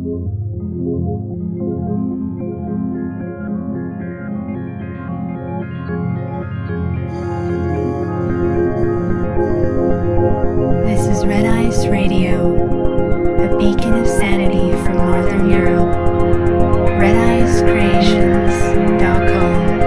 This is Red Ice Radio, a beacon of sanity from Northern Europe. RedIceCreations.com.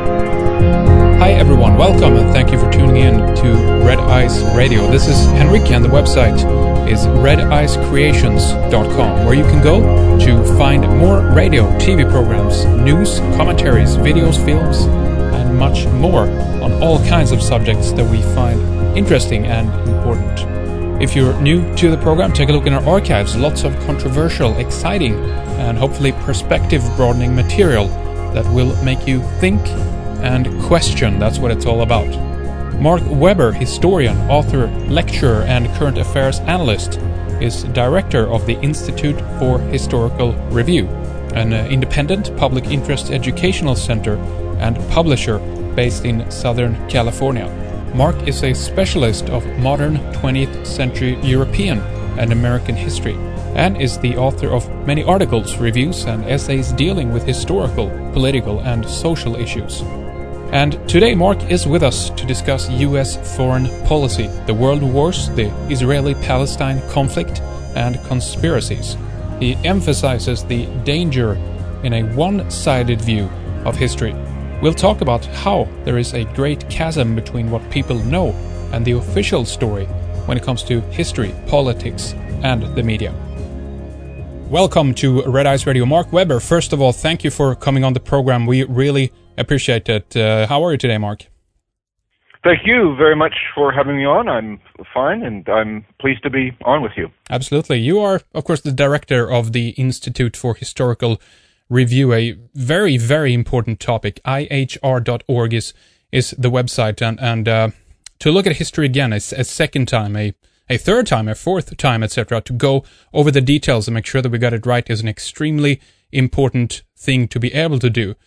Hi everyone, welcome and thank you for tuning in to Red Ice Radio. This is Henrik and the website is RedIceCreations.com, where you can go to find more radio, TV programs, news, commentaries, videos, films, and much more on all kinds of subjects that we find interesting and important. If you're new to the program, take a look in our archives. Lots of controversial, exciting, and hopefully perspective-broadening material that will make you think and question. That's what it's all about. Mark Webber, historian, author, lecturer, and current affairs analyst, is director of the Institute for Historical Review, an independent public interest educational center and publisher based in Southern California. Mark is a specialist of modern 20th century European and American history, and is the author of many articles, reviews, and essays dealing with historical, political, and social issues. And today Mark is with us to discuss U.S. foreign policy, the world wars, the Israeli-Palestine conflict, and conspiracies. He emphasizes the danger in a one-sided view of history. We'll talk about how there is a great chasm between what people know and the official story when it comes to history, politics, and the media. Welcome to Red Ice Radio. Mark Webber, first of all, thank you for coming on the program. We really appreciate it. How are you today, Mark? Thank you very much for having me on. I'm fine, and I'm pleased to be on with you. Absolutely. You are, of course, the director of the Institute for Historical Review, a very, very important topic. IHR.org is the website, and to look at history again a second time, a third time, a fourth time, etc., to go over the details and make sure that we got it right is an extremely important thing to be able to do.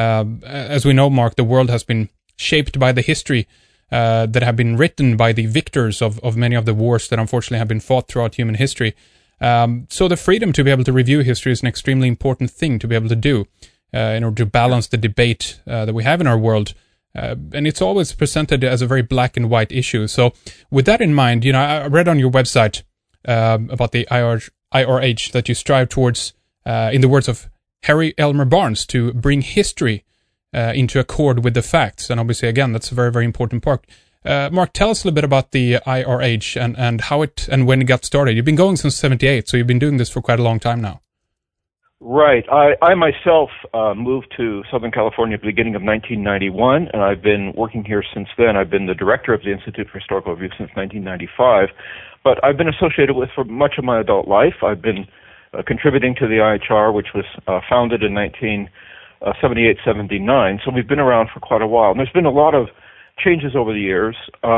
As we know, Mark, the world has been shaped by the history that have been written by the victors of many of the wars that unfortunately have been fought throughout human history. So the freedom to be able to review history is an extremely important thing to be able to do in order to balance the debate that we have in our world. And it's always presented as a very black and white issue. So with that in mind, I read on your website about the IRH that you strive towards, in the words of Harry Elmer Barnes, to bring history into accord with the facts. And obviously, again, that's a very, very important part. Mark, tell us a little bit about the IRH and how it and when it got started. You've been going since '78, so you've been doing this for quite a long time now. Right. I myself moved to Southern California at the beginning of 1991, and I've been working here since then. I've been the director of the Institute for Historical Review since 1995, but I've been associated with for much of my adult life. I've been contributing to the IHR, which was founded in 1978-79, so we've been around for quite a while. And there's been a lot of changes over the years,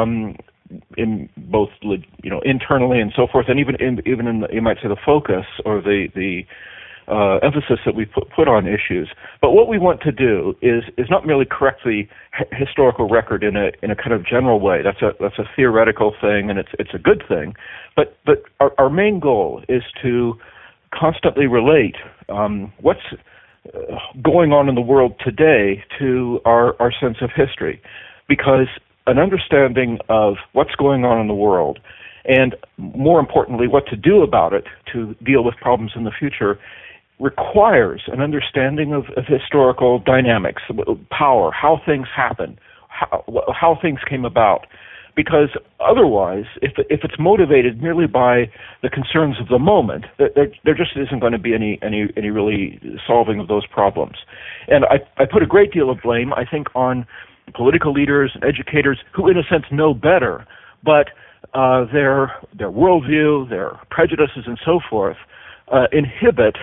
in both internally and so forth, and even in the, you might say, the focus or the emphasis that we put on issues. But what we want to do is not merely correct the historical record in a kind of general way. That's a theoretical thing, and it's a good thing. But our main goal is to constantly relate what's going on in the world today to our sense of history, because an understanding of what's going on in the world, and more importantly, what to do about it to deal with problems in the future, requires an understanding of historical dynamics, power, how things happen, how things came about. Because otherwise, if it's motivated merely by the concerns of the moment, there just isn't going to be any really solving of those problems. And I put a great deal of blame, I think, on political leaders and educators who, in a sense, know better, but their worldview, their prejudices, and so forth inhibit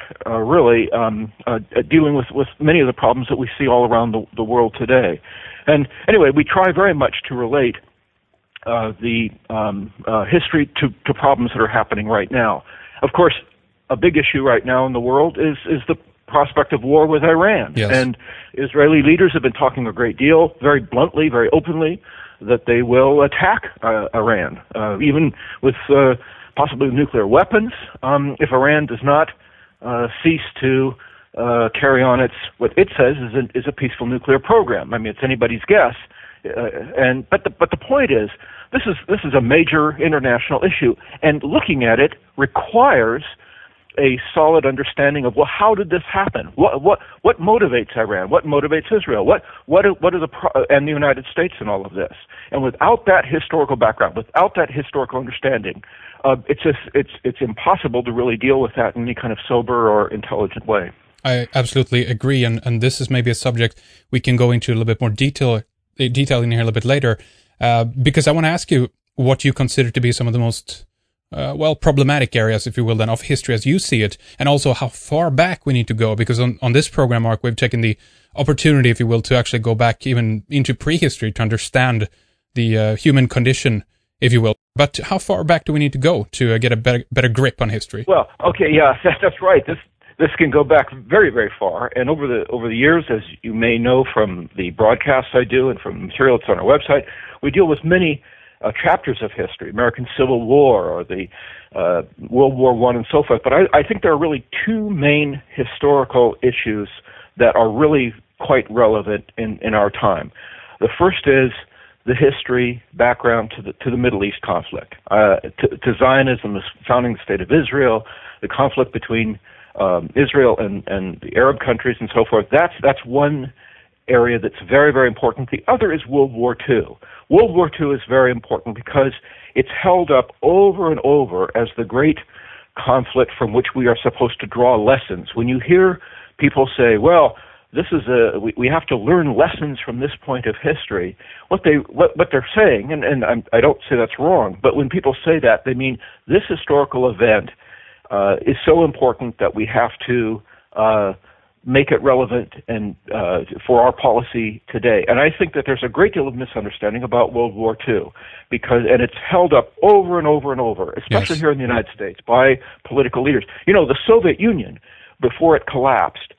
dealing with many of the problems that we see all around the world today. And anyway, we try very much to relate the history to problems that are happening right now. Of course, a big issue right now in the world is the prospect of war with Iran. Yes. And Israeli leaders have been talking a great deal, very bluntly, very openly, that they will attack Iran, even with possibly nuclear weapons, if Iran does not cease to carry on what it says is a peaceful nuclear program. I mean, it's anybody's guess. But the point is, this is a major international issue, and looking at it requires a solid understanding of, well, how did this happen? What motivates Iran? What motivates Israel? What are and the United States in all of this? And without that historical background, without that historical understanding, it's impossible to really deal with that in any kind of sober or intelligent way. I absolutely agree, and this is maybe a subject we can go into a little bit more detail in here a little bit later, because I want to ask you what you consider to be some of the most problematic areas, if you will, then, of history as you see it, and also how far back we need to go, because on this program, Mark, we've taken the opportunity, if you will, to actually go back even into prehistory to understand the human condition, if you will. But how far back do we need to go to get a better grip on history? Well, okay, yeah, that's right. This can go back very, very far, and over the years, as you may know from the broadcasts I do and from material that's on our website, we deal with many chapters of history, American Civil War or the World War I and so forth. But I think there are really two main historical issues that are really quite relevant in our time. The first is the history background to the Middle East conflict, to Zionism, the founding state of Israel, the conflict between Israel and the Arab countries and so forth. That's one area that's very, very important. The other is World War II. World War II is very important because it's held up over and over as the great conflict from which we are supposed to draw lessons. When you hear people say, well, this is we have to learn lessons from this point of history, what they're saying, and I don't say that's wrong, but when people say that, they mean this historical event is so important that we have to make it relevant and for our policy today. And I think that there's a great deal of misunderstanding about World War II, and it's held up over and over and over, especially here in the United States, by political leaders. You know, the Soviet Union, before it collapsed,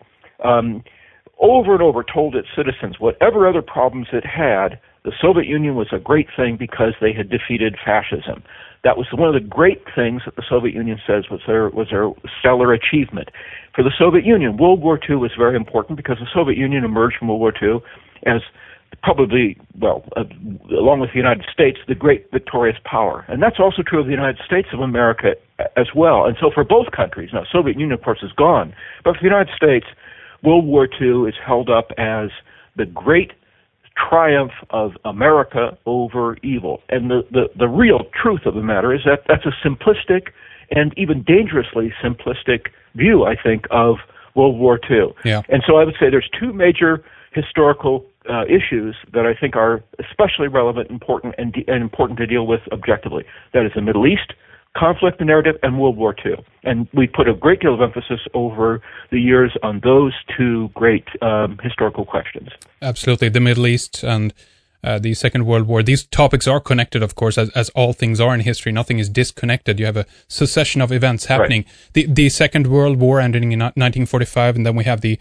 over and over told its citizens whatever other problems it had, the Soviet Union was a great thing because they had defeated fascism. That was one of the great things that the Soviet Union says was their stellar achievement. For the Soviet Union, World War II was very important because the Soviet Union emerged from World War II as probably, along with the United States, the great victorious power. And that's also true of the United States of America as well. And so for both countries, now Soviet Union, of course, is gone, but for the United States, World War II is held up as the great triumph of America over evil. And the real truth of the matter is that that's a simplistic and even dangerously simplistic view, I think, of World War II. Yeah. And so I would say there's two major historical issues that I think are especially relevant, important, and important to deal with objectively. That is the Middle East conflict narrative and World War II. And we put a great deal of emphasis over the years on those two great historical questions. Absolutely. The Middle East and the Second World War. These topics are connected, of course, as all things are in history. Nothing is disconnected. You have a succession of events happening. Right. The Second World War ending in 1945, and then we have the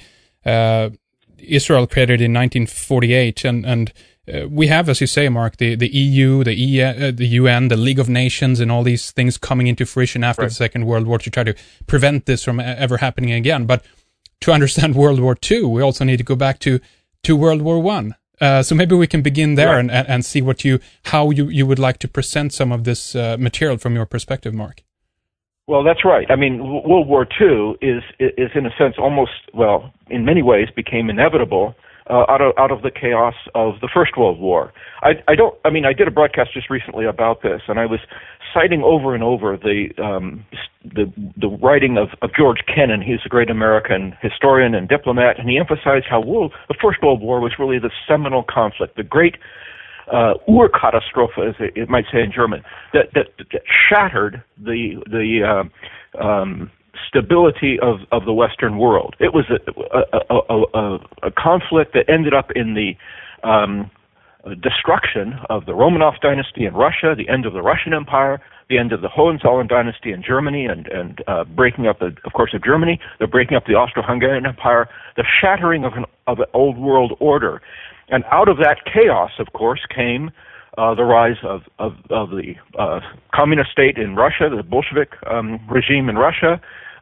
Israel created in 1948, and we have, as you say, Mark, the EU, the UN, the League of Nations, and all these things coming into fruition after the Second World War to try to prevent this from ever happening again. But to understand World War II, we also need to go back to World War I. So maybe we can begin there and see how you would like to present some of this material from your perspective, Mark. Well, that's right. I mean, World War II is in a sense almost, in many ways became inevitable out of the chaos of the First World War. I did a broadcast just recently about this, and I was citing over and over the writing of George Kennan. He's a great American historian and diplomat, and he emphasized how the First World War was really the seminal conflict, the great Urkatastrophe, as it might say in German, that shattered the stability of the Western world. It was a conflict that ended up in the destruction of the Romanov dynasty in Russia, the end of the Russian Empire, the end of the Hohenzollern dynasty in Germany, and breaking up, of course, of Germany, the breaking up the Austro-Hungarian Empire, the shattering of an old world order. And out of that chaos, of course, came the rise of the communist state in Russia, the Bolshevik regime in Russia,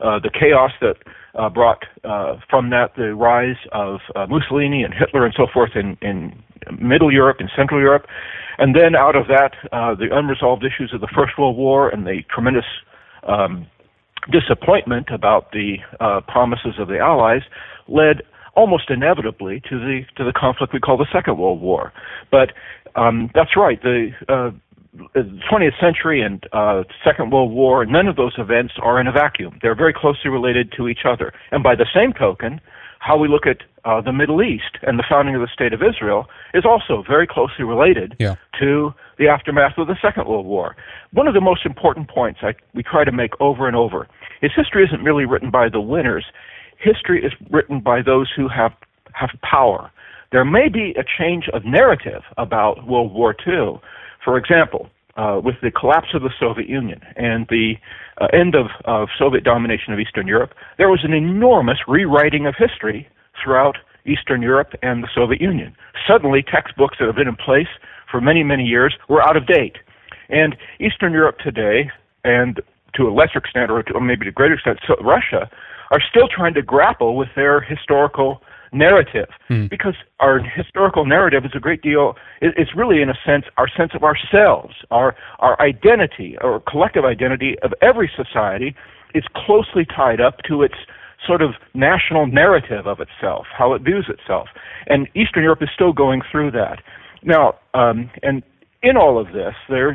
the chaos that brought from that the rise of Mussolini and Hitler and so forth in Middle Europe and Central Europe. And then out of that, the unresolved issues of the First World War and the tremendous disappointment about the promises of the Allies led almost inevitably to the conflict we call the Second World War. But that's right. The 20th century and Second World War, none of those events are in a vacuum. They're very closely related to each other. And by the same token, how we look at the Middle East and the founding of the State of Israel is also very closely related to the aftermath of the Second World War. One of the most important points we try to make over and over is history isn't really written by the winners. History is written by those who have power. There may be a change of narrative about World War II. For example, with the collapse of the Soviet Union and the end of Soviet domination of Eastern Europe, there was an enormous rewriting of history throughout Eastern Europe and the Soviet Union. Suddenly, textbooks that have been in place for many, many years were out of date. And Eastern Europe today, and to a lesser extent, or maybe to a greater extent, Russia, are still trying to grapple with their historical narrative, because our historical narrative is a great deal, it's really in a sense our sense of ourselves, our identity, or collective identity of every society is closely tied up to its sort of national narrative of itself, how it views itself. And Eastern Europe is still going through that. Now, and in all of this, there's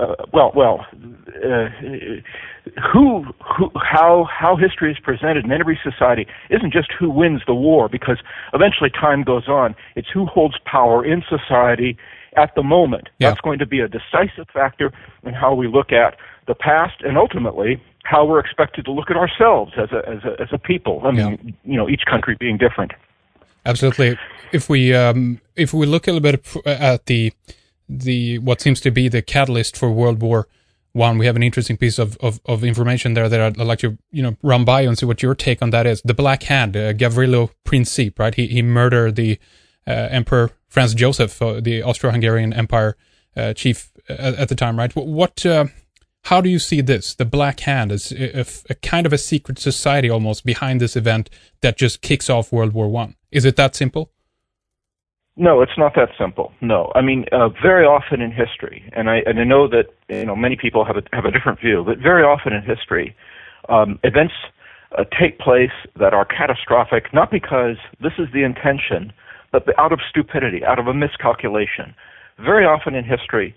how history is presented in every society isn't just who wins the war, because eventually time goes on. It's who holds power in society at the moment. Yeah. That's going to be a decisive factor in how we look at the past, and ultimately how we're expected to look at ourselves as a people. I mean, each country being different. Absolutely. If we look a little bit at the what seems to be the catalyst for World War I, we have an interesting piece of information there that I'd like to run by you and see what your take on that is. The Black Hand, Gavrilo Princip, right? He murdered the Emperor Franz Joseph, the Austro-Hungarian Empire chief at the time, right? How do you see this? The Black Hand is a kind of a secret society almost behind this event that just kicks off World War I. Is it that simple? No, it's not that simple. No, I mean very often in history, and I know that many people have a different view, but very often in history, events take place that are catastrophic, not because this is the intention, but out of stupidity, out of a miscalculation. Very often in history,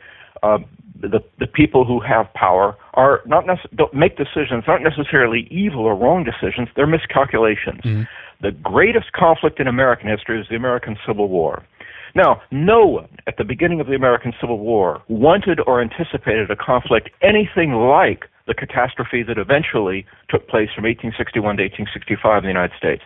the people who have power don't make decisions, not necessarily evil or wrong decisions. They're miscalculations. Mm-hmm. The greatest conflict in American history is the American Civil War. Now, no one at the beginning of the American Civil War wanted or anticipated a conflict anything like the catastrophe that eventually took place from 1861 to 1865 in the United States.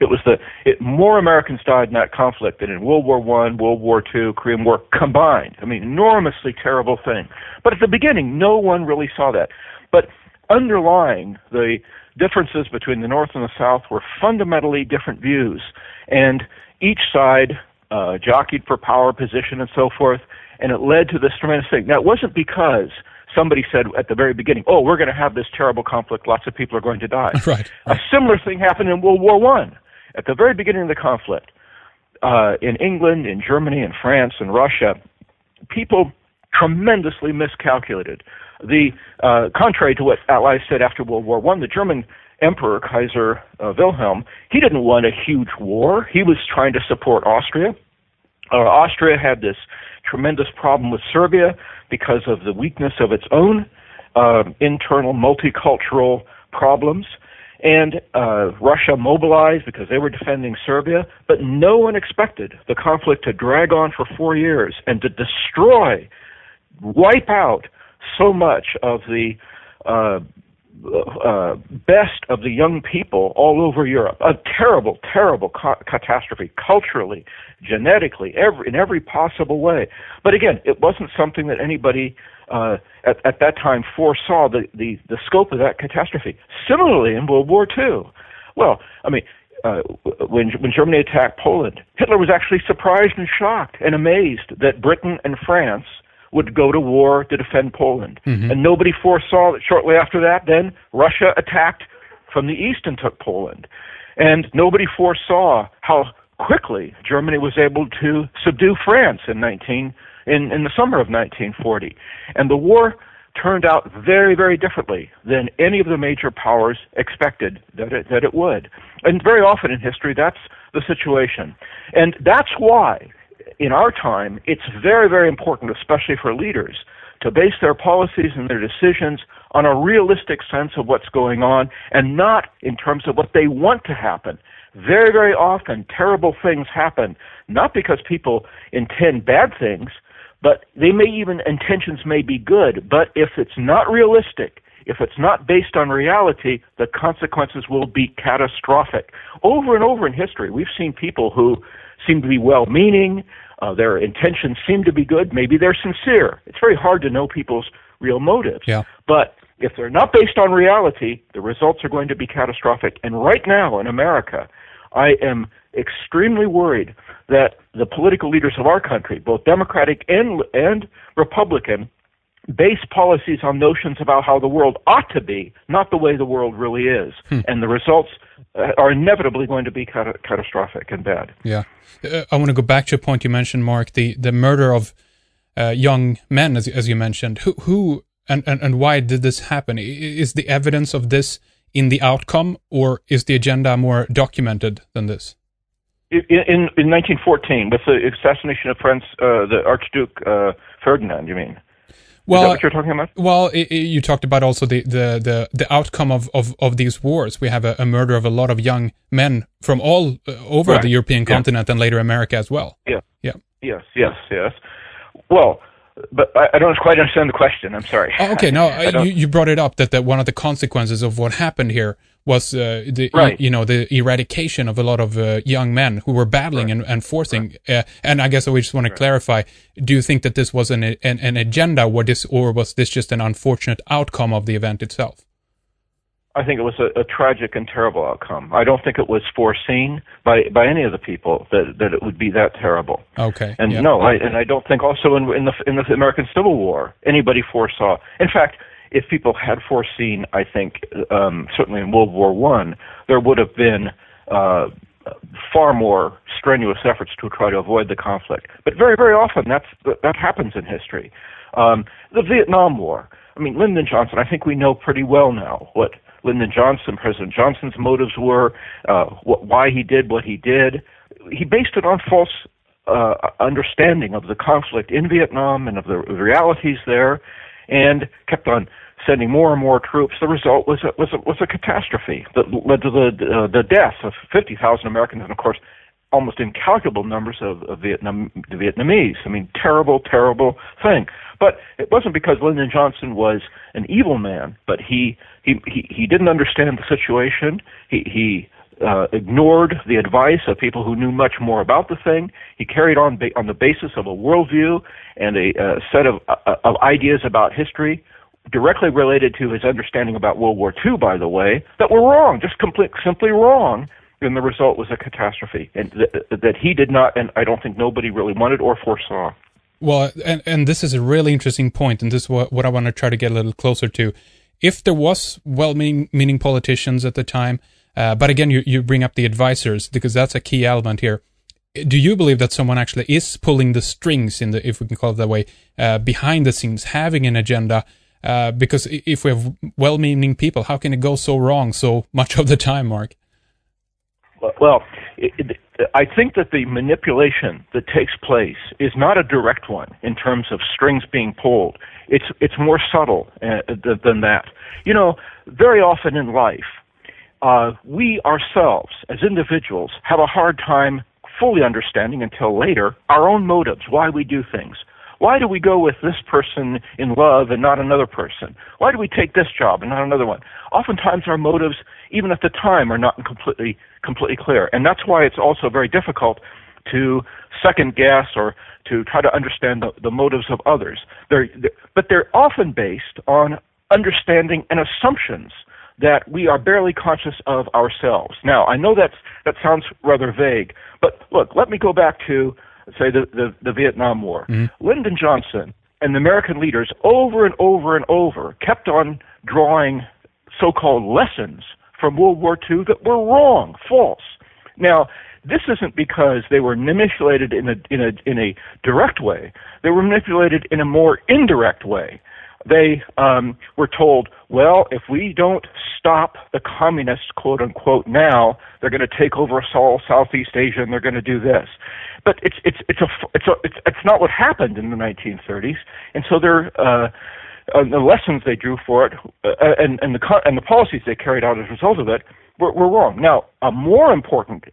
More Americans died in that conflict than in World War I, World War II, Korean War combined. I mean, enormously terrible thing. But at the beginning, no one really saw that. But underlying the differences between the North and the South were fundamentally different views, and each side jockeyed for power, position, and so forth, and it led to this tremendous thing. Now, it wasn't because somebody said at the very beginning, oh, we're going to have this terrible conflict, lots of people are going to die. Right. A similar thing happened in World War I. At the very beginning of the conflict, in England, in Germany, in France, and Russia, people tremendously miscalculated. Contrary to what Allies said after World War I, the German Emperor, Kaiser Wilhelm, he didn't want a huge war. He was trying to support Austria. Austria had this tremendous problem with Serbia because of the weakness of its own internal multicultural problems. And Russia mobilized because they were defending Serbia, but no one expected the conflict to drag on for 4 years and to wipe out so much of the best of the young people all over Europe. A terrible, terrible catastrophe, culturally, genetically, in every possible way. But again, it wasn't something that anybody at that time foresaw the scope of that catastrophe. Similarly, in World War II, well, I mean, when Germany attacked Poland, Hitler was actually surprised and shocked and amazed that Britain and France would go to war to defend Poland. Mm-hmm. And nobody foresaw that shortly after that, then Russia attacked from the east and took Poland. And nobody foresaw how quickly Germany was able to subdue France in the summer of 1940. And the war turned out very, very differently than any of the major powers expected that it would. And very often in history, that's the situation. And that's why, in our time, it's very, very important, especially for leaders, to base their policies and their decisions on a realistic sense of what's going on and not in terms of what they want to happen. Very, very often, terrible things happen, not because people intend bad things, but intentions may be good, but if it's not realistic, if it's not based on reality, the consequences will be catastrophic. Over and over in history, we've seen people who seem to be well-meaning, their intentions seem to be good, maybe they're sincere. It's very hard to know people's real motives. Yeah. But if they're not based on reality, the results are going to be catastrophic. And right now in America, I am extremely worried that the political leaders of our country, both Democratic and Republican, base policies on notions about how the world ought to be, not the way the world really is. And the results are inevitably going to be catastrophic and bad. Yeah. I want to go back to a point you mentioned, Mark, the murder of young men, as you mentioned. Who and why did this happen? Is the evidence of this in the outcome, or is the agenda more documented than this? In 1914, with the assassination of the Archduke Ferdinand, you mean? Well, is that what you're talking about? Well, you talked about also the outcome of these wars. We have a murder of a lot of young men from all over the European continent and later America as well. Yeah. Yeah. Yes. Well, but I don't quite understand the question. I'm sorry. Oh, okay, no, you brought it up that one of the consequences of what happened here was the eradication of a lot of young men who were battling and forcing. And I guess I just want to clarify: do you think that this was an agenda, or was this just an unfortunate outcome of the event itself? I think it was a tragic and terrible outcome. I don't think it was foreseen by any of the people that it would be that terrible. Okay. And I don't think also in the American Civil War anybody foresaw. In fact, if people had foreseen, I think certainly in World War I, there would have been far more strenuous efforts to try to avoid the conflict. But very, very often that happens in history. The Vietnam War. I mean, Lyndon Johnson. I think we know pretty well now what President Johnson's motives were, why he did what he did. He based it on false understanding of the conflict in Vietnam and of the realities there, and kept on sending more and more troops. The result was a catastrophe that led to the death of 50,000 Americans and, of course, almost incalculable numbers of Vietnamese. I mean, terrible, terrible thing. But it wasn't because Lyndon Johnson was an evil man, but he didn't understand the situation. He ignored the advice of people who knew much more about the thing. He carried on the basis of a worldview and a set of ideas about history directly related to his understanding about World War II, by the way, that were wrong, just simply wrong. And the result was a catastrophe, and that he did not, and I don't think nobody really wanted or foresaw. Well, and this is a really interesting point, and this is what I want to try to get a little closer to. If there was well-meaning politicians at the time, but again, you bring up the advisors, because that's a key element here. Do you believe that someone actually is pulling the strings, if we can call it that way, behind the scenes, having an agenda? Because if we have well-meaning people, how can it go so wrong so much of the time, Mark? Well, I think that the manipulation that takes place is not a direct one in terms of strings being pulled. It's more subtle than that. You know, very often in life, we ourselves, as individuals, have a hard time fully understanding until later our own motives, why we do things. Why do we go with this person in love and not another person? Why do we take this job and not another one? Oftentimes our motives, even at the time, are not completely clear. And that's why it's also very difficult to second guess or to try to understand the motives of others. But they're often based on understanding and assumptions that we are barely conscious of ourselves. Now, I know that sounds rather vague, but look, let me go back to, say, the Vietnam War. Mm-hmm. Lyndon Johnson and the American leaders over and over and over kept on drawing so-called lessons from World War II that were wrong, false. Now, this isn't because they were manipulated in a direct way. They were manipulated in a more indirect way. They were told, well, if we don't stop the communists, quote unquote, now, they're going to take over us all, Southeast Asia, and they're going to do this. But it's not what happened in the 1930s, and so the lessons they drew for it and the policies they carried out as a result of it were wrong. Now, a more important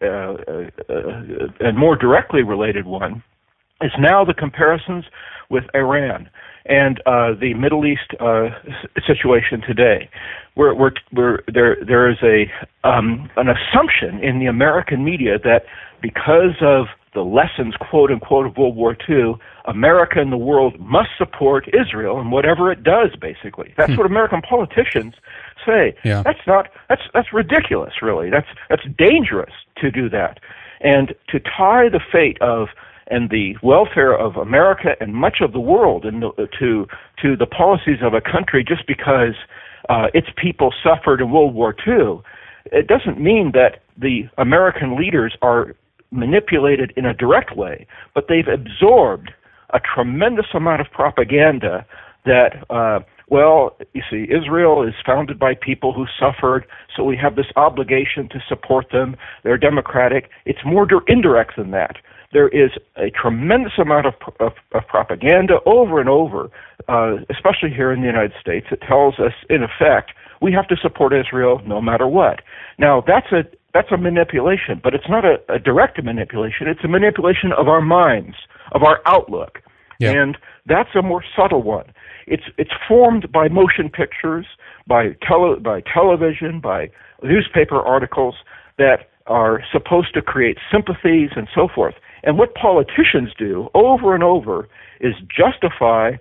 and more directly related one is now the comparisons with Iran and the Middle East situation today, where there is an assumption in the American media that because of the lessons, quote unquote, of World War II, America and the world must support Israel and whatever it does, basically. That's what American politicians say. Yeah. That's ridiculous, really. That's dangerous to do that. And to tie the fate of and the welfare of America and much of the world to the policies of a country just because its people suffered in World War II, it doesn't mean that the American leaders are manipulated in a direct way, but they've absorbed a tremendous amount of propaganda that, well, you see, Israel is founded by people who suffered, so we have this obligation to support them. They're democratic. It's more indirect than that. There is a tremendous amount of propaganda over and over, especially here in the United States, that tells us, in effect, we have to support Israel no matter what. Now, that's a manipulation, but it's not a direct manipulation. It's a manipulation of our minds, of our outlook. Yeah. And that's a more subtle one. It's formed by motion pictures, by television, by newspaper articles that are supposed to create sympathies and so forth. And what politicians do over and over is justify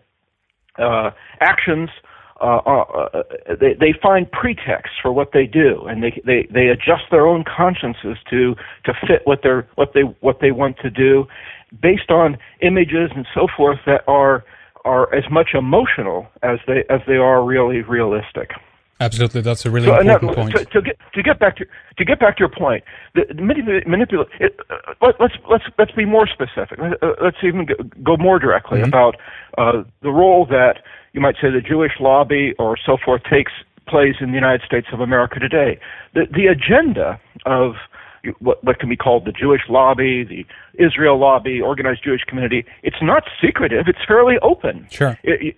actions. They find pretexts for what they do, and they adjust their own consciences to fit what they want to do, based on images and so forth that are as much emotional as they are really realistic. Absolutely, that's a really important point. To get back to your point, let's be more specific. Let's even go more directly about the role that you might say the Jewish lobby or so forth plays in the United States of America today. The agenda of what can be called the Jewish lobby, the Israel lobby, organized Jewish community, it's not secretive. It's fairly open. Sure.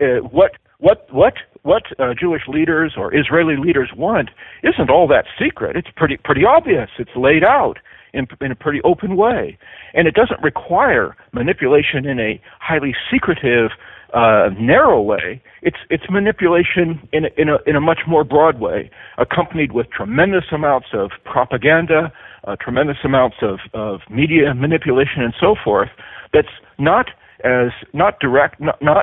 What Jewish leaders or Israeli leaders want isn't all that secret. It's pretty obvious. It's laid out in a pretty open way, and it doesn't require manipulation in a highly secretive, narrow way. It's manipulation in a much more broad way, accompanied with tremendous amounts of propaganda, tremendous amounts of media manipulation, and so forth. That's not direct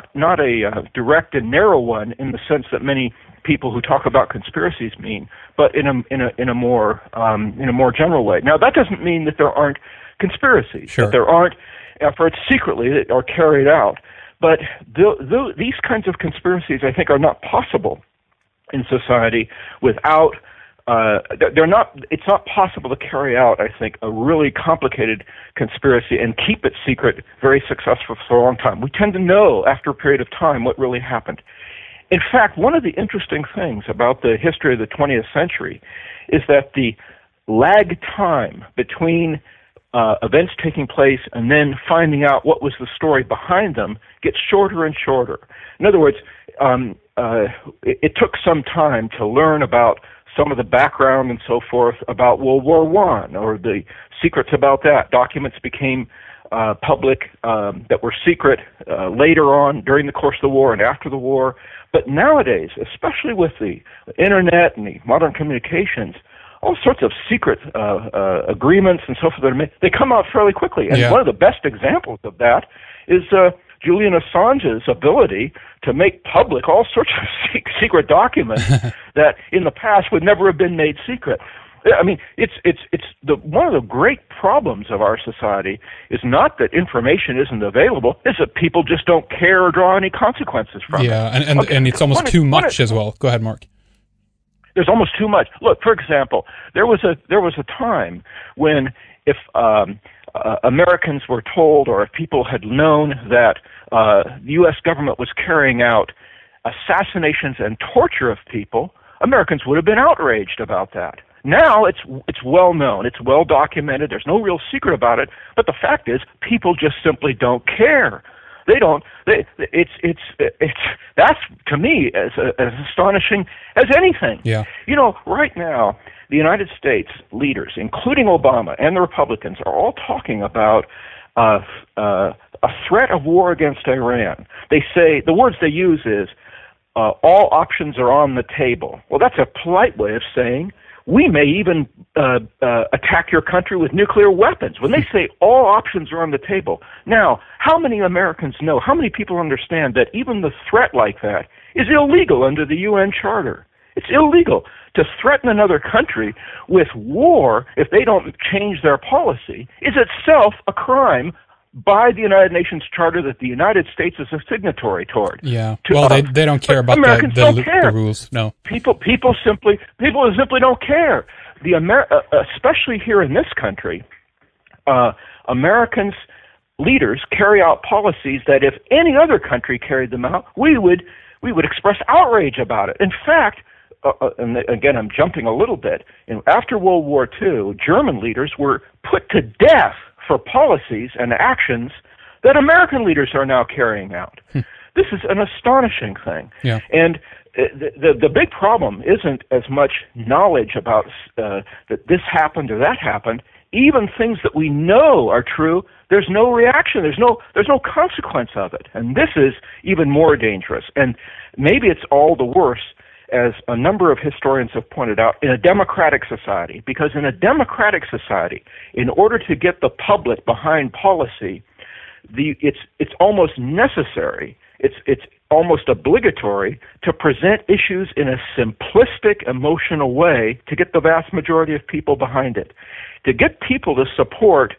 and narrow one in the sense that many people who talk about conspiracies mean, but in a more general way. Now, that doesn't mean that there aren't conspiracies, that there aren't efforts secretly that are carried out. But these kinds of conspiracies, I think, are not possible in society without. It's not possible to carry out, I think, a really complicated conspiracy and keep it secret very successful for a long time. We tend to know after a period of time what really happened. In fact, one of the interesting things about the history of the 20th century is that the lag time between events taking place and then finding out what was the story behind them gets shorter and shorter. In other words, it took some time to learn about some of the background and so forth about World War I, or the secrets about that. Documents became public that were secret later on during the course of the war and after the war. But nowadays, especially with the internet and the modern communications, all sorts of secret agreements and so forth, they come out fairly quickly. And one of the best examples of that is Julian Assange's ability to make public all sorts of secret documents that in the past would never have been made secret. I mean, it's one of the great problems of our society is not that information isn't available; it's that people just don't care or draw any consequences from it. Yeah, and it's almost too much as well. Go ahead, Mark. There's almost too much. Look, for example, there was a time when if Americans were told, or if people had known that the U.S. government was carrying out assassinations and torture of people, Americans would have been outraged about that. Now it's well known, it's well documented. There's no real secret about it. But the fact is, people just simply don't care. They don't. It's that's, to me, as astonishing as anything. Yeah. You know, right now, the United States leaders, including Obama and the Republicans, are all talking about a threat of war against Iran. They say, the words they use is, all options are on the table. Well, that's a polite way of saying, we may even attack your country with nuclear weapons. When they say all options are on the table, now, how many Americans know, how many people understand that even the threat like that is illegal under the UN Charter? It's illegal to threaten another country with war if they don't change their policy is itself a crime by the United Nations Charter that the United States is a signatory toward. Yeah. Well, they don't care about the rules. No. People simply don't care. Especially here in this country, Americans leaders carry out policies that if any other country carried them out, we would express outrage about it. In fact, and again, I'm jumping a little bit. After World War II, German leaders were put to death for policies and actions that American leaders are now carrying out. This is an astonishing thing. Yeah. And the big problem isn't as much knowledge about that this happened or that happened. Even things that we know are true, there's no reaction. There's no consequence of it. And this is even more dangerous. And maybe it's all the worse, as a number of historians have pointed out, in a democratic society. Because in a democratic society, in order to get the public behind policy, it's almost necessary, it's almost obligatory to present issues in a simplistic, emotional way to get the vast majority of people behind it. To get people to support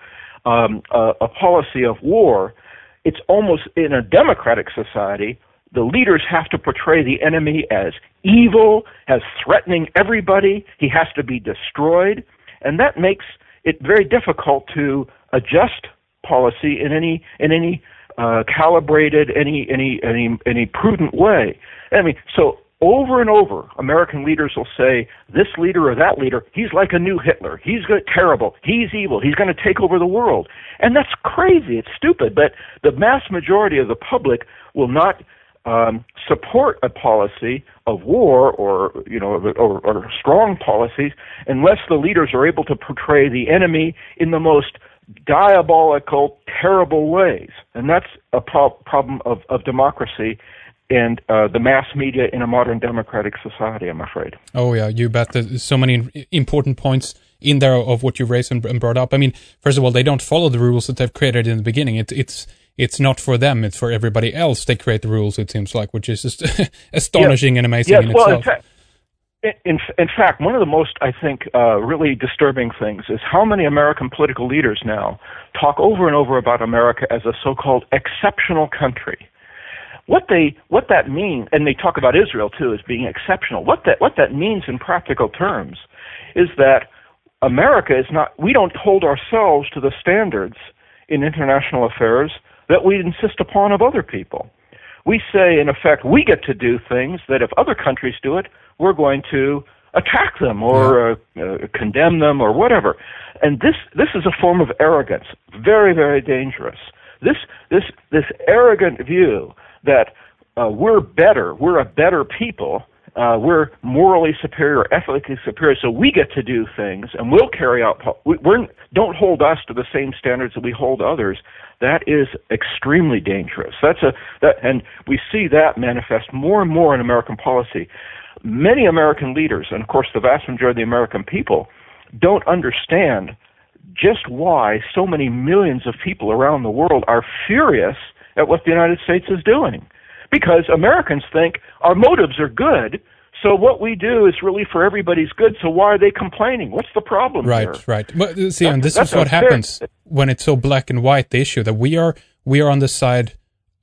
a policy of war, it's almost, in a democratic society, the leaders have to portray the enemy as evil, as threatening everybody. He has to be destroyed, and that makes it very difficult to adjust policy in any calibrated, any prudent way. I mean, so over and over, American leaders will say, this leader or that leader, he's like a new Hitler. He's terrible. He's evil. He's going to take over the world. And that's crazy. It's stupid. But the mass majority of the public will not support a policy of war or strong policies unless the leaders are able to portray the enemy in the most diabolical, terrible ways. And that's a problem of democracy and the mass media in a modern democratic society, I'm afraid. Oh, yeah, you bet. There's so many important points in there of what you raised and brought up. I mean, first of all, they don't follow the rules that they've created in the beginning. It's not for them, it's for everybody else. They create the rules, it seems like, which is just astonishing and amazing in itself. In fact, one of the most, I think, really disturbing things is how many American political leaders now talk over and over about America as a so-called exceptional country. What that means, and they talk about Israel too as being exceptional. What that means in practical terms is that America is not. We don't hold ourselves to the standards in international affairs that we insist upon of other people. We say, in effect, we get to do things that if other countries do it, we're going to attack them or condemn them or whatever. And this is a form of arrogance, very, very dangerous. This arrogant view that we're a better people, we're morally superior, ethically superior, so we get to do things and we'll carry out. Don't hold us to the same standards that we hold others. That is extremely dangerous. And we see that manifest more and more in American policy. Many American leaders, and of course the vast majority of the American people, don't understand just why so many millions of people around the world are furious at what the United States is doing. Because Americans think our motives are good, so what we do is really for everybody's good, so why are they complaining? What's the problem here? Right. But see, and this is what happens when it's so black and white, the issue, that we are on the side,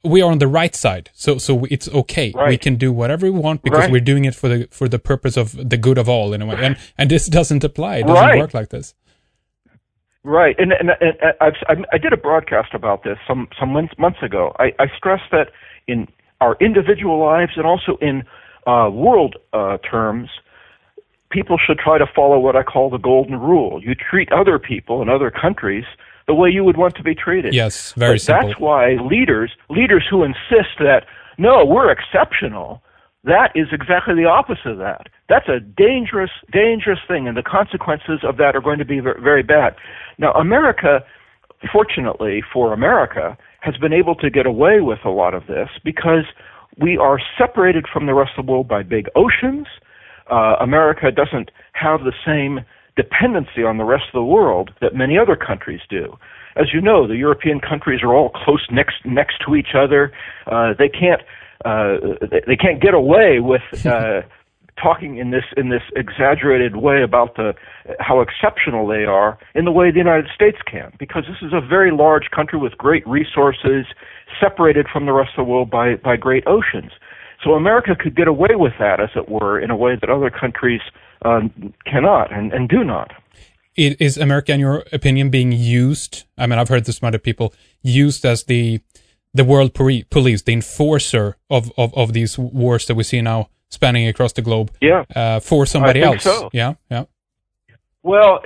we are on the right side, so it's okay. Right. We can do whatever we want because we're doing it for the purpose of the good of all in a way. And this doesn't apply. It doesn't work like this. Right, and I did a broadcast about this some months ago. I stressed that in our individual lives and also in world terms, people should try to follow what I call the golden rule. You treat other people in other countries the way you would want to be treated. Yes, very simple. That's why leaders who insist that, no, we're exceptional, that is exactly the opposite of that. That's a dangerous, dangerous thing, and the consequences of that are going to be very, very bad. Now, America, fortunately for America, has been able to get away with a lot of this because we are separated from the rest of the world by big oceans. America doesn't have the same dependency on the rest of the world that many other countries do. As you know, the European countries are all close next to each other. They can't get away with talking in this exaggerated way about how exceptional they are in the way the United States can, because this is a very large country with great resources, separated from the rest of the world by great oceans. So America could get away with that, as it were, in a way that other countries cannot and do not. Is America, in your opinion, being used? I mean, I've heard this from other people, used as the world police, the enforcer of these wars that we see now spanning across the globe. Yeah. For somebody else. So. Yeah. Well,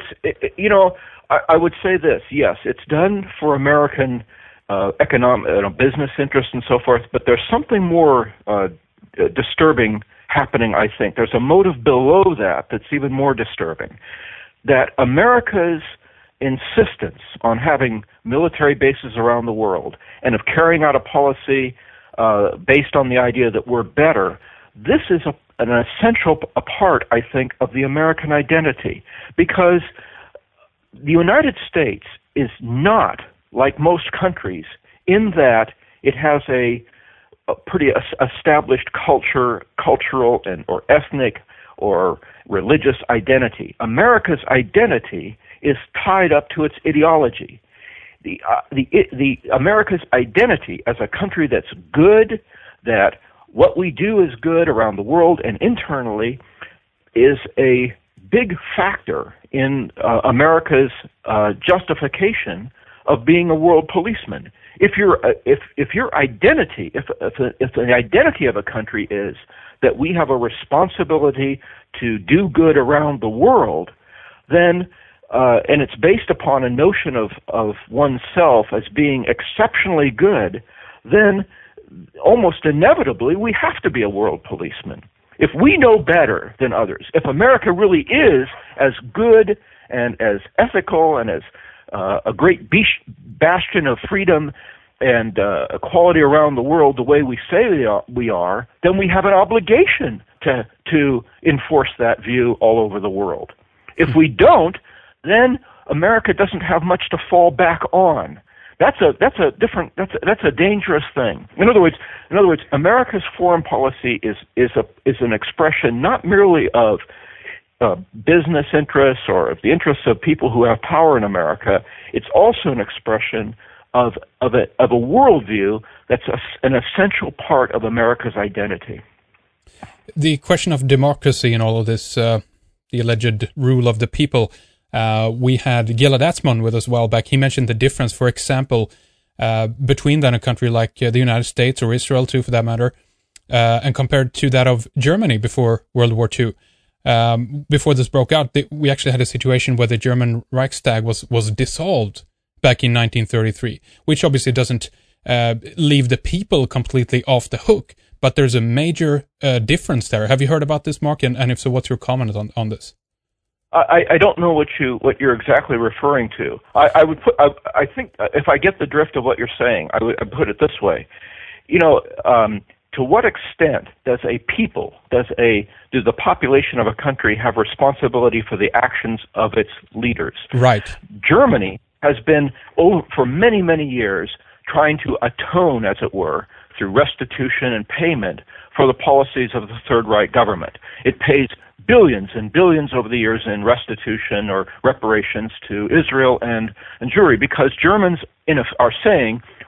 I would say this. Yes, it's done for American economic, business interests and so forth. But there's something more disturbing happening. I think there's a motive below that's even more disturbing. That America's insistence on having military bases around the world and of carrying out a policy based on the idea that we're better, this is an essential part, I think, of the American identity, because the United States is not like most countries in that it has a pretty established cultural or ethnic or religious identity. America's identity is tied up to its ideology. The America's identity as a country that's good, that what we do is good around the world and internally, is a big factor in America's justification of being a world policeman. If your identity, if the identity of a country is that we have a responsibility to do good around the world, then and it's based upon a notion of oneself as being exceptionally good, then almost inevitably we have to be a world policeman. If we know better than others, if America really is as good and as ethical and as a great bastion of freedom and equality around the world the way we say we are, then we have an obligation to enforce that view all over the world. If we don't, then America doesn't have much to fall back on. That's a dangerous thing. In other words, America's foreign policy is an expression not merely of business interests or of the interests of people who have power in America. It's also an expression of a worldview that's an essential part of America's identity. The question of democracy and all of this, the alleged rule of the people. We had Gilad Atzmon with us a while back. He mentioned the difference, for example, between then a country like the United States or Israel too, for that matter, and compared to that of Germany before World War II. Before this broke out, we actually had a situation where the German Reichstag was dissolved back in 1933, which obviously doesn't leave the people completely off the hook, but there's a major difference there. Have you heard about this, Mark? And if so, what's your comment on this? I don't know what you're exactly referring to. I think if I get the drift of what you're saying, I would put it this way. To what extent does the population of a country have responsibility for the actions of its leaders? Right. Germany has been for many, many years trying to atone, as it were, through restitution and payment for the policies of the Third Reich government. It pays billions and billions over the years in restitution or reparations to Israel and Jewry, because Germans are saying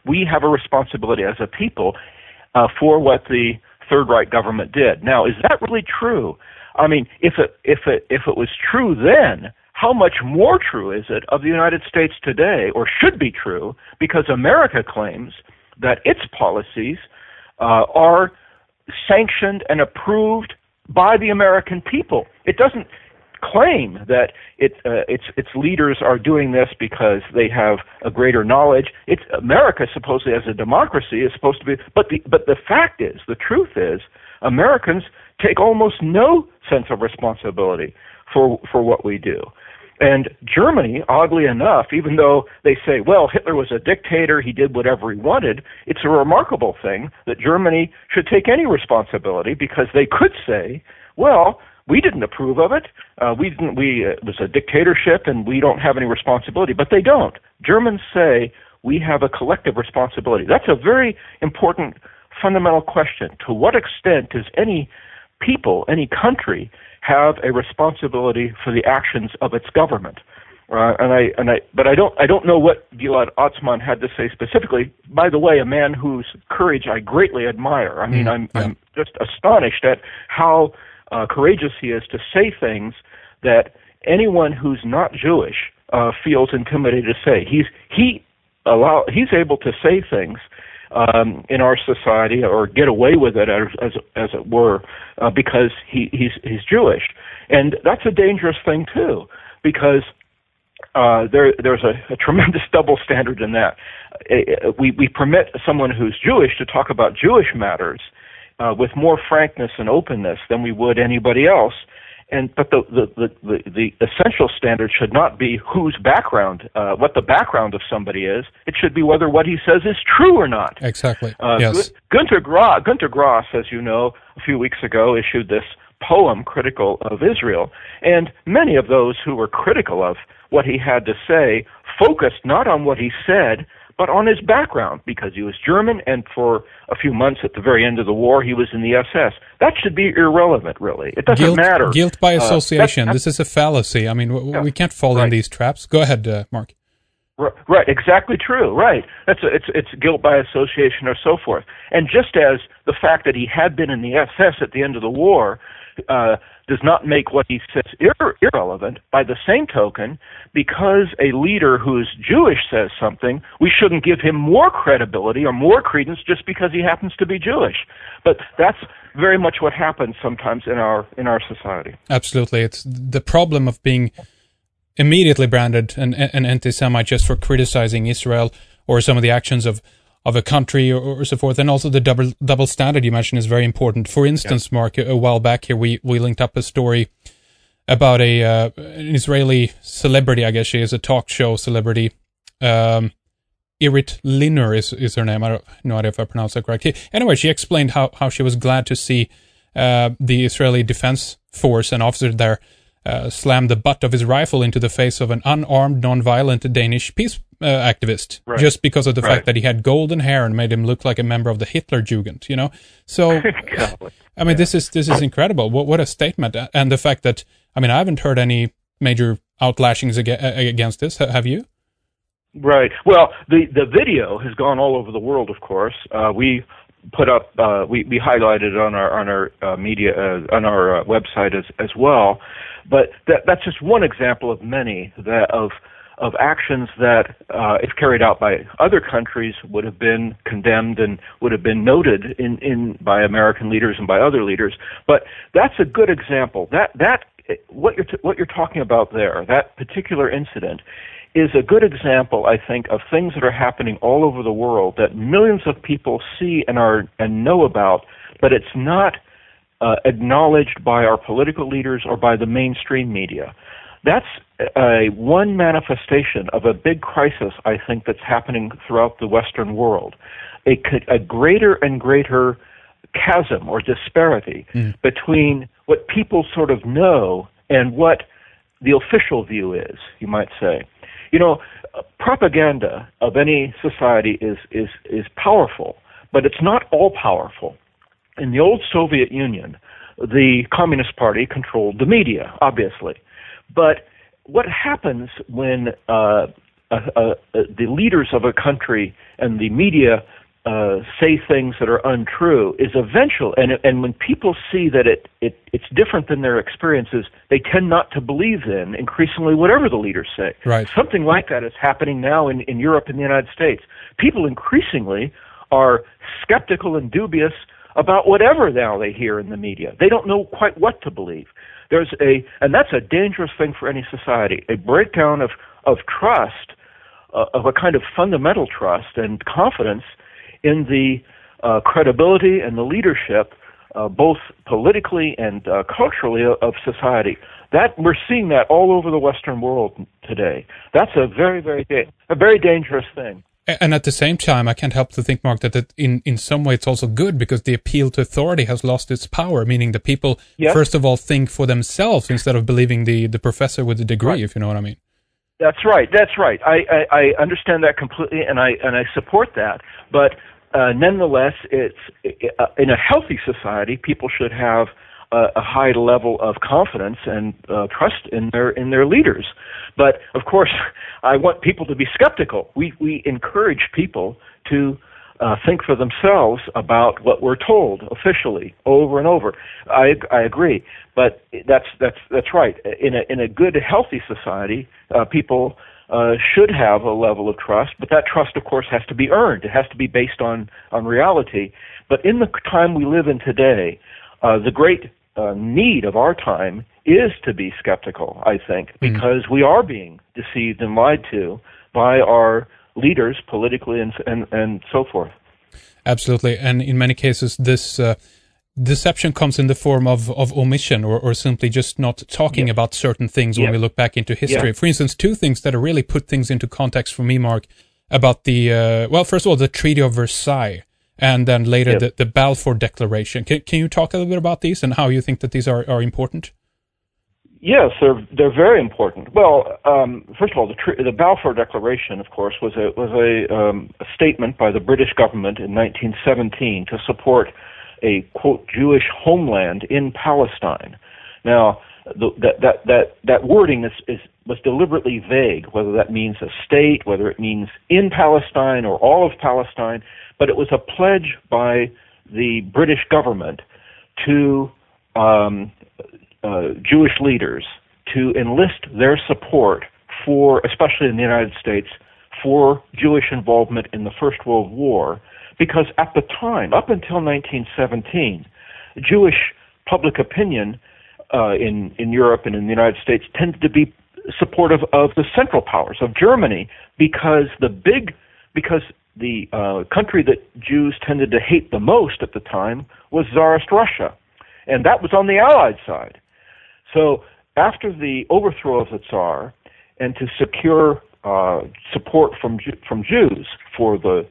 we have a responsibility as a people for what the Third Reich government did. Now, is that really true? I mean, if it was true then, how much more true is it of the United States today, or should be true, because America claims that its policies are sanctioned and approved by the American people. It doesn't claim that its leaders are doing this because they have a greater knowledge. It's America, supposedly as a democracy, is supposed to be. But the fact is, the truth is, Americans take almost no sense of responsibility for what we do. And Germany, oddly enough, even though they say, well, Hitler was a dictator, he did whatever he wanted, it's a remarkable thing that Germany should take any responsibility, because they could say, well, we didn't approve of it. It was a dictatorship, and we don't have any responsibility. But they don't. Germans say we have a collective responsibility. That's a very important, fundamental question. To what extent does any people, any country, have a responsibility for the actions of its government? But I don't know what Gilad Atzmon had to say specifically. By the way, a man whose courage I greatly admire. I mean, I'm just astonished at how courageous he is to say things that anyone who's not Jewish feels intimidated to say. He's able to say things in our society, or get away with it, as it were, because he's Jewish, and that's a dangerous thing too, because there's a tremendous double standard in that. We permit someone who's Jewish to talk about Jewish matters with more frankness and openness than we would anybody else. But the essential standard should not be whose background, what the background of somebody is. It should be whether what he says is true or not. Exactly. Yes. Günter Grass, as you know, a few weeks ago issued this poem critical of Israel, and many of those who were critical of what he had to say focused not on what he said, but on his background, because he was German, and for a few months at the very end of the war, he was in the SS. That should be irrelevant, really. It doesn't matter. Guilt by association. This is a fallacy. I mean, we can't fall in these traps. Go ahead, Mark. Right, exactly true. Right, it's guilt by association, or so forth. And just as the fact that he had been in the SS at the end of the war does not make what he says irrelevant, by the same token, because a leader who is Jewish says something, we shouldn't give him more credibility or more credence just because he happens to be Jewish. But that's very much what happens sometimes in our society. Absolutely. It's the problem of being immediately branded an anti-Semite just for criticizing Israel or some of the actions of a country or so forth. And also the double standard you mentioned is very important. For instance, Mark, a while back here, we linked up a story about an Israeli celebrity, I guess she is, a talk show celebrity. Irit Liner is her name. I don't know if I pronounced that correctly. Anyway, she explained how she was glad to see the Israeli Defense Force, an officer there, slammed the butt of his rifle into the face of an unarmed, non-violent Danish peace activist, just because of the fact that he had golden hair and made him look like a member of the Hitlerjugend, you know? So, I mean, this is incredible. What a statement. And the fact that, I mean, I haven't heard any major outlashings against this. Have you? Right. Well, the video has gone all over the world, of course. We put up, we highlighted it on our media, on our website as well. But that's just one example of many of actions that, if carried out by other countries, would have been condemned and would have been noted by American leaders and by other leaders. But that's a good example. What you're talking about there, that particular incident, is a good example, I think, of things that are happening all over the world that millions of people see and know about, but it's not acknowledged by our political leaders or by the mainstream media. That's one manifestation of a big crisis, I think, that's happening throughout the Western world. A greater and greater chasm or disparity between what people sort of know and what the official view is, you might say. You know, propaganda of any society is powerful, but it's not all powerful. In the old Soviet Union, the Communist Party controlled the media, obviously. But what happens when the leaders of a country and the media say things that are untrue is eventual, and when people see that it's different than their experiences, they tend not to believe then increasingly whatever the leaders say. Right. Something like that is happening now in Europe and the United States. People increasingly are skeptical and dubious about whatever now they hear in the media. They don't know quite what to believe. And that's a dangerous thing for any society. A breakdown of trust, of a kind of fundamental trust and confidence in the credibility and the leadership, both politically and culturally, of society. That we're seeing that all over the Western world today. That's a very, very dangerous thing. And at the same time, I can't help to think, Mark, that in some way it's also good because the appeal to authority has lost its power, meaning the people, first of all, think for themselves instead of believing the professor with the degree, right. If you know what I mean. That's right. I understand that completely, and I support that. But nonetheless, it's in a healthy society, people should have a high level of confidence and trust in their leaders. But of course, I want people to be skeptical. We encourage people to think for themselves about what we're told officially over and over. I agree, but that's right. In a good, healthy society, people should have a level of trust, but that trust, of course, has to be earned. It has to be based on reality. But in the time we live in today, the great need of our time is to be skeptical, I think, because we are being deceived and lied to by our leaders politically and so forth. Absolutely. And in many cases, this deception comes in the form of omission or simply just not talking about certain things when we look back into history. For instance, two things that really put things into context for me, Mark, about the, first of all, the Treaty of Versailles, and then later the Balfour Declaration. Can you talk a little bit about these and how you think that these are important? Yes, they're very important. Well, first of all, the Balfour Declaration, of course, was a statement by the British government in 1917 to support a quote Jewish homeland in Palestine. Now, that wording was deliberately vague, whether that means a state, whether it means in Palestine or all of Palestine, but it was a pledge by the British government to Jewish leaders to enlist their support for, especially in the United States, for Jewish involvement in the First World War, because at the time, up until 1917, Jewish public opinion in Europe and in the United States tended to be supportive of the Central Powers, of Germany, because the country that Jews tended to hate the most at the time was Tsarist Russia, and that was on the Allied side. So after the overthrow of the Tsar, and to secure support from Jews for the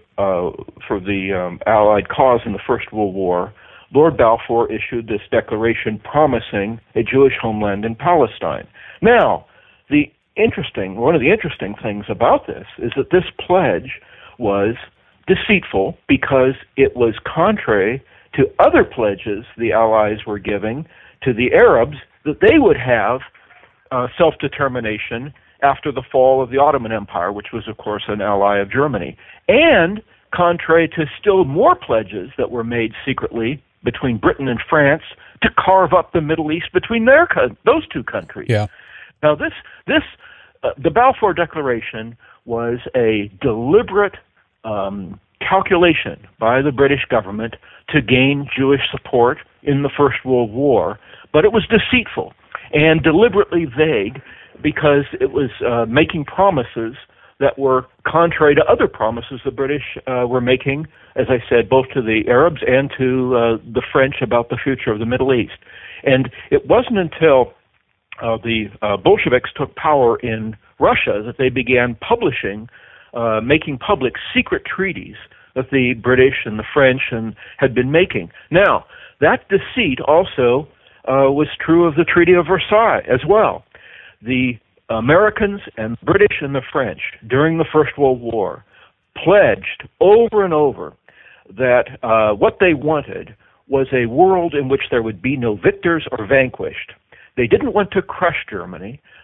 Allied cause in the First World War, Lord Balfour issued this declaration promising a Jewish homeland in Palestine. Now, one of the interesting things about this is that this pledge was deceitful because it was contrary to other pledges the Allies were giving to the Arabs that they would have self-determination after the fall of the Ottoman Empire, which was, of course, an ally of Germany, and contrary to still more pledges that were made secretly between Britain and France to carve up the Middle East between those two countries. Yeah. Now, the Balfour Declaration was a deliberate calculation by the British government to gain Jewish support in the First World War, but it was deceitful and deliberately vague because it was making promises that were contrary to other promises the British were making, as I said, both to the Arabs and to the French about the future of the Middle East. And it wasn't until the Bolsheviks took power in Russia that they began publishing, making public secret treaties that the British and the French had been making. Now, that deceit also was true of the Treaty of Versailles as well. The Americans and British and the French during the First World War pledged over and over that what they wanted was a world in which there would be no victors or vanquished. They didn't want to crush Germany.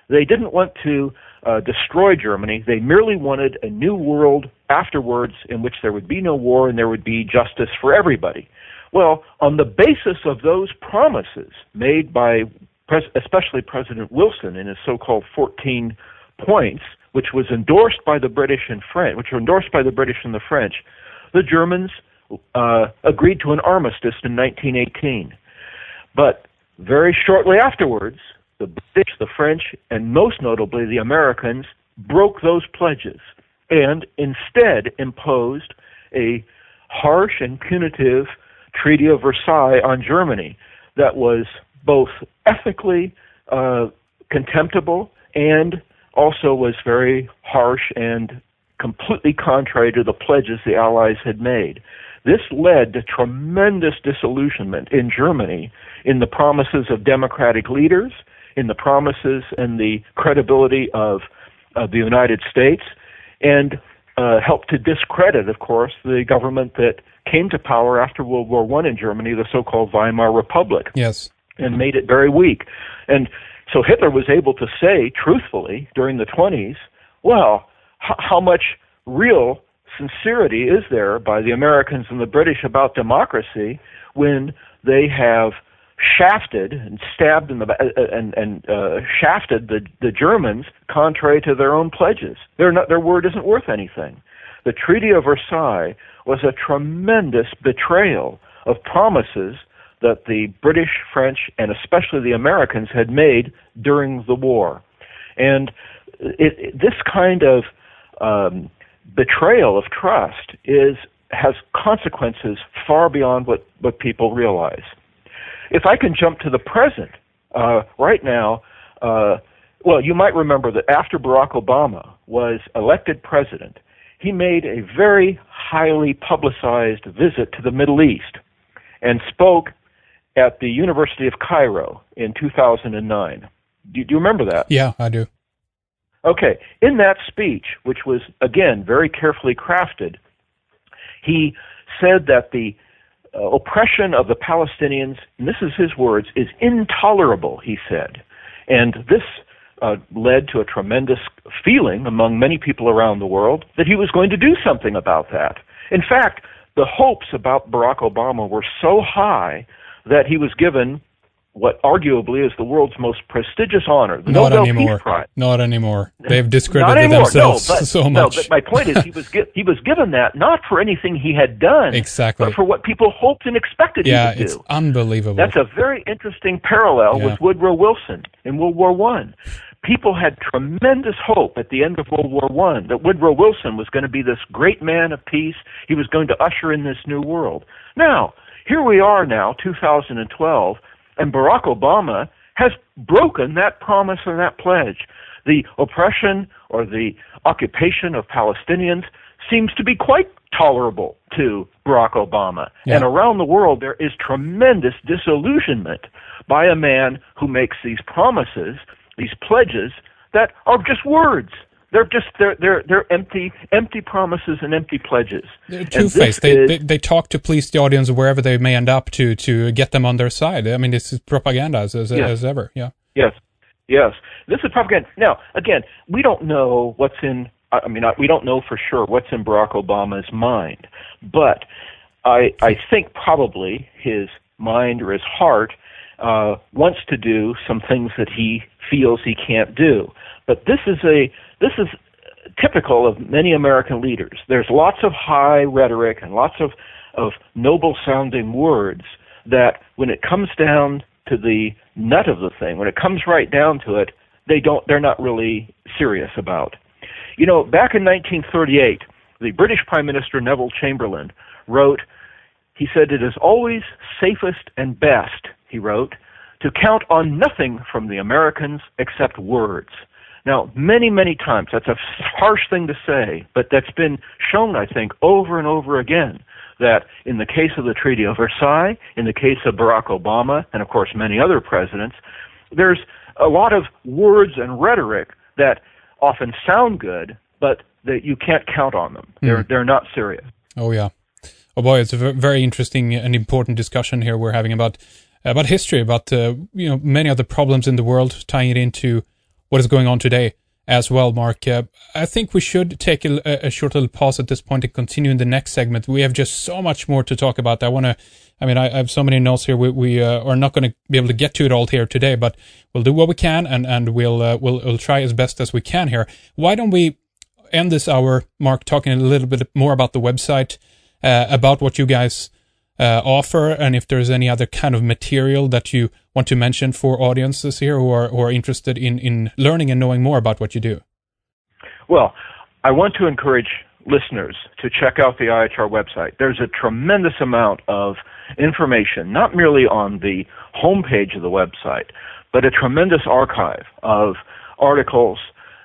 They didn't want to destroy Germany. They merely wanted a new world afterwards in which there would be no war and there would be justice for everybody. Well, on the basis of those promises made by especially President Wilson in his so-called 14 points, which was endorsed by the British and French, which were endorsed by the British and the French, the Germans agreed to an armistice in 1918. But very shortly afterwards, the British, the French, and most notably the Americans broke those pledges and instead imposed a harsh and punitive Treaty of Versailles on Germany that was both ethically contemptible and also was very harsh and completely contrary to the pledges the Allies had made. This led to tremendous disillusionment in Germany in the promises of democratic leaders, in the promises and the credibility of the United States, and helped to discredit, of course, the government that came to power after World War I in Germany, the so-called Weimar Republic. Yes. And made it very weak. And so Hitler was able to say, truthfully, during the 1920s, well, how much real sincerity is there by the Americans and the British about democracy when they have shafted and stabbed in the shafted the Germans contrary to their own pledges. Their word isn't worth anything. The Treaty of Versailles was a tremendous betrayal of promises that the British, French, and especially the Americans had made during the war. And this kind of betrayal of trust has consequences far beyond what people realize. If I can jump to the present, right now, well, you might remember that after Barack Obama was elected president, he made a very highly publicized visit to the Middle East and spoke at the University of Cairo in 2009. Do you remember that? Yeah, I do. Okay. In that speech, which was, again, very carefully crafted, he said that the oppression of the Palestinians, and this is his words, is intolerable, he said. And this led to a tremendous feeling among many people around the world that he was going to do something about that. In fact, the hopes about Barack Obama were so high that he was given what arguably is the world's most prestigious honor, the Nobel Peace Prize. Not anymore. They've discredited themselves so much. No, but my point is he was given that not for anything he had done, exactly, but for what people hoped and expected he would do. Yeah, it's unbelievable. That's a very interesting parallel with Woodrow Wilson in World War I. People had tremendous hope at the end of World War I that Woodrow Wilson was going to be this great man of peace. He was going to usher in this new world. Now, here we are now, 2012, and Barack Obama has broken that promise and that pledge. The oppression or the occupation of Palestinians seems to be quite tolerable to Barack Obama. Yeah. And around the world, there is tremendous disillusionment by a man who makes these promises, these pledges, that are just words. They're empty promises and empty pledges. They're two-faced. They talk to please the audience wherever they may end up to get them on their side. I mean, this is propaganda as ever. Yeah. Yes. This is propaganda. Now, again, we don't know what's in. We don't know for sure what's in Barack Obama's mind, but I think probably his mind or his heart wants to do some things that he feels he can't do. But this is typical of many American leaders. There's lots of high rhetoric and lots of noble-sounding words that when it comes down to the nut of the thing, when it comes right down to it, they're not really serious about. You know, back in 1938, the British Prime Minister Neville Chamberlain wrote, he said, "It is always safest and best," he wrote, "to count on nothing from the Americans except words." Now, many, many times, that's a harsh thing to say, but that's been shown, I think, over and over again, that in the case of the Treaty of Versailles, in the case of Barack Obama, and of course many other presidents, there's a lot of words and rhetoric that often sound good, but that you can't count on them. They're not serious. Oh, yeah. Oh, boy, it's a very interesting and important discussion here we're having about history, about many of the problems in the world, tying it into what is going on today as well, Mark. I think we should take a short little pause at this point and continue in the next segment. We have just so much more to talk about. I have so many notes here. We are not going to be able to get to it all here today, but we'll do what we can, and we'll try as best as we can here. Why don't we end this hour, Mark, talking a little bit more about the website, about what you guys offer, and if there's any other kind of material that you want to mention for audiences here who are interested in learning and knowing more about what you do. Well, I want to encourage listeners to check out the IHR website. There's a tremendous amount of information, not merely on the homepage of the website, but a tremendous archive of articles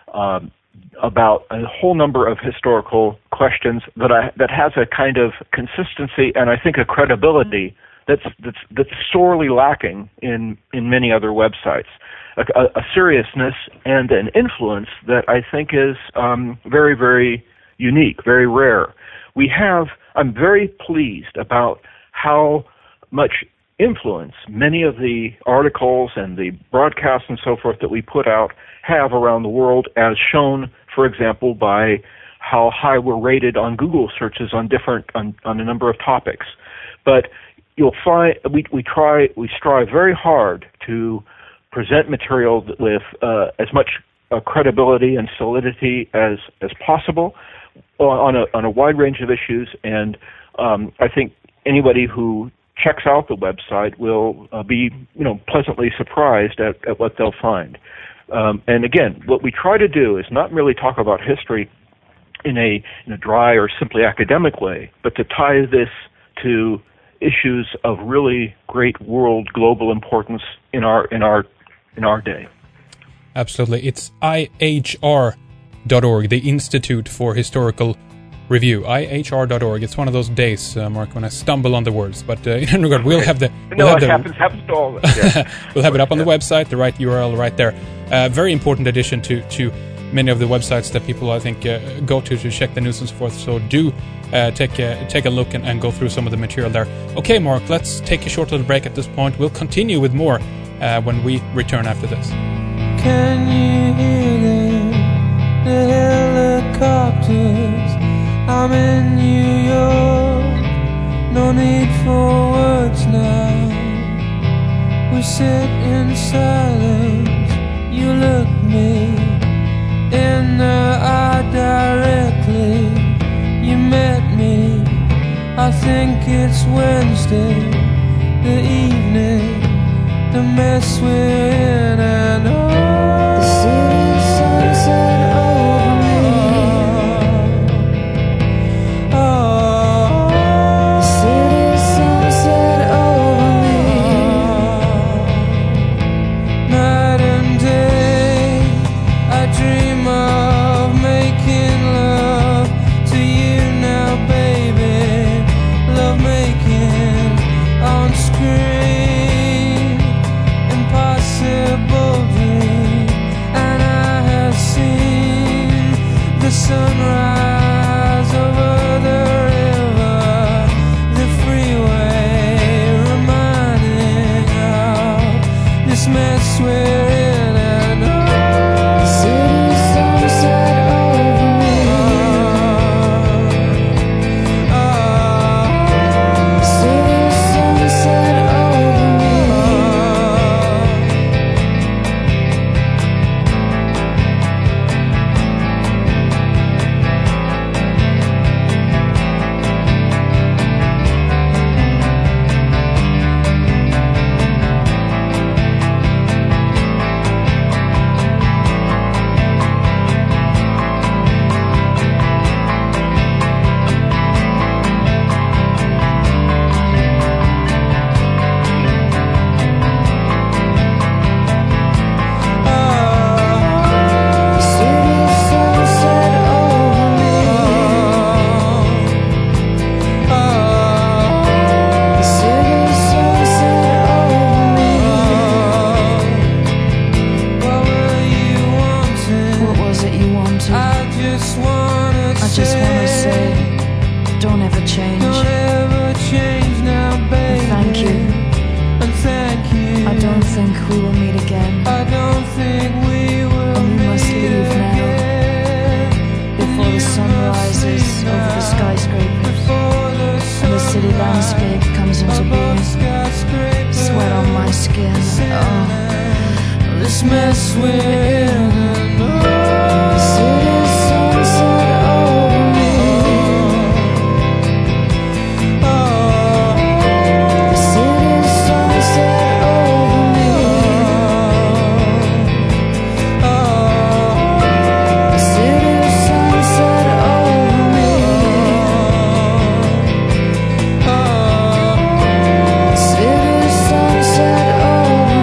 about a whole number of historical questions that has a kind of consistency and I think a credibility that's sorely lacking in many other websites. A seriousness and an influence that I think is very, very unique, very rare. I'm very pleased about how much influence many of the articles and the broadcasts and so forth that we put out have around the world, as shown, for example, by how high we're rated on Google searches on a number of topics. But you'll find we strive very hard to present material with as much credibility and solidity as possible on a wide range of issues, and I think anybody who checks out the website will be pleasantly surprised at what they'll find. And again, what we try to do is not merely talk about history in a dry or simply academic way, but to tie this to issues of really great global importance in our day. Absolutely. It's IHR.org, the Institute for Historical Review. IHR.org. It's one of those days, Mark, when I stumble on the words. But in regard, we'll have the... happens to all of us. Yeah. We'll have it up on the website, the right URL right there. Very important addition to many of the websites that people, I think, go to check the news and so forth. So do take a look and go through some of the material there. Okay, Mark, let's take a short little break at this point. We'll continue with more when we return after this. Can you hear them? The helicopters. I'm in New York. No need for words now. We sit in silence. You look me in the eye directly. You met me. I think it's Wednesday, the evening. The mess we're in, and the city sunset over me. The city sunset over me. Night and day, I dream of making love to you now, baby. Love making on screen. Dream, and I have seen the sunrise over the river, the freeway, reminding of this mess we're in, and the city sunset over me. The city sunset over me. think we will meet again. I don't think we will. space comes into being. Sweat on my skin. Oh, this mess we're in. City sunset over me. The city sunset over me. The city sunset over me. The city sunset over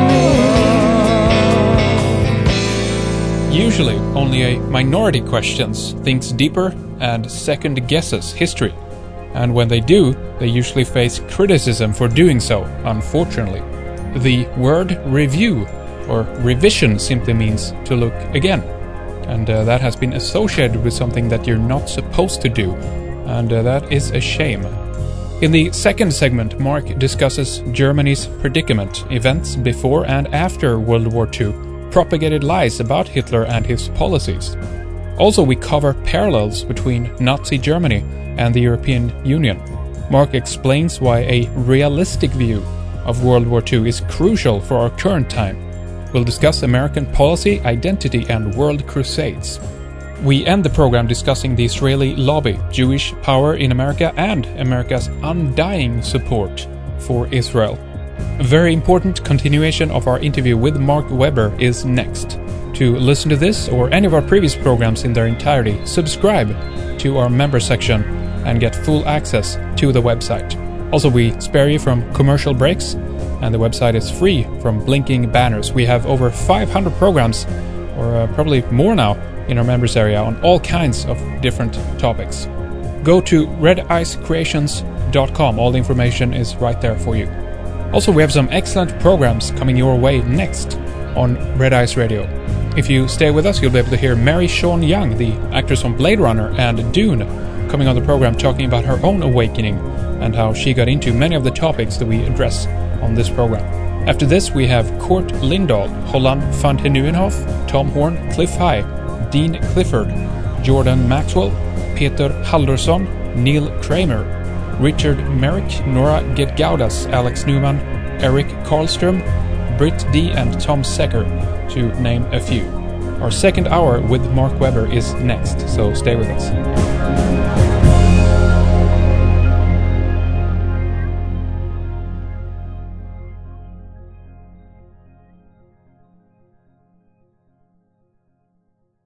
me. Usually, only a minority questions, thinks deeper, and second guesses history. And when they do, they usually face criticism for doing so, unfortunately. The word review, or revision, simply means to look again. And that has been associated with something that you're not supposed to do. And that is a shame. In the second segment, Mark discusses Germany's predicament, events before and after World War II, propagated lies about Hitler and his policies. Also, we cover parallels between Nazi Germany and the European Union. Mark explains why a realistic view of World War II is crucial for our current time. We'll discuss American policy, identity, and world crusades. We end the program discussing the Israeli lobby, Jewish power in America, and America's undying support for Israel. A very important continuation of our interview with Mark Webber is next. To listen to this or any of our previous programs in their entirety, subscribe to our member section and get full access to the website. Also, we spare you from commercial breaks, and the website is free from blinking banners. We have over 500 programs, or probably more now, in our members area on all kinds of different topics. Go to redicecreations.com. All the information is right there for you. Also, we have some excellent programs coming your way next on Red Ice Radio. If you stay with us, you'll be able to hear Mary Sean Young, the actress on Blade Runner and Dune, coming on the program talking about her own awakening and how she got into many of the topics that we address on this program. After this, we have Kurt Lindahl, Holland van Henuenhof, Tom Horn, Cliff High, Dean Clifford, Jordan Maxwell, Peter Haldorsson, Neil Kramer, Richard Merrick, Nora Getgaudas, Alex Newman, Eric Karlström, Britt D, and Tom Secker, to name a few. Our second hour with Mark Webber is next, so stay with us.